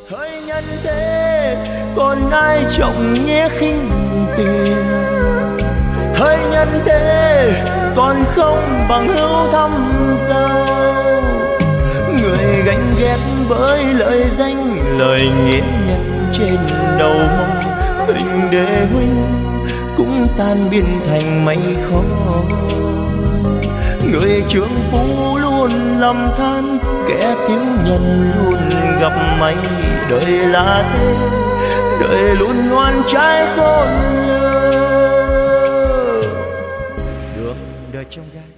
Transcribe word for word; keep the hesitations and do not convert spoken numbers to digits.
Thời nhân thế còn ai trọng nghĩa khinh tiền, thời nhân thế còn không bằng hữu thăm dâu. Người ganh ghét bởi lời danh lời nghĩa nhặt trên đầu mong, tình đệ huynh cũng tan biến thành mây khói. Người trượng phu luôn lầm than, kẻ thiếu nhân luôn gặp may. Đời là thế, đời luôn ngoan trái khôn nhớ. Đường đời trong gai